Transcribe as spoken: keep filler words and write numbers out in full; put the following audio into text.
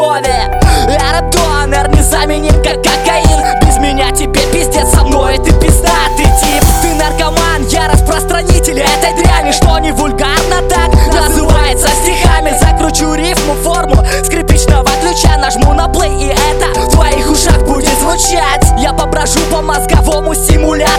крови. Рэп-донор незаменим, как кокаин. Без меня тебе пиздец, со мной ты пиздатый тип. Ты наркоман, я распространитель этой дряни. Что не вульгарно так называется стихами. Закручу рифму, форму скрипичного ключа, нажму на плей, и это в твоих ушах будет звучать. Я поброжу по мозговому стимуляту.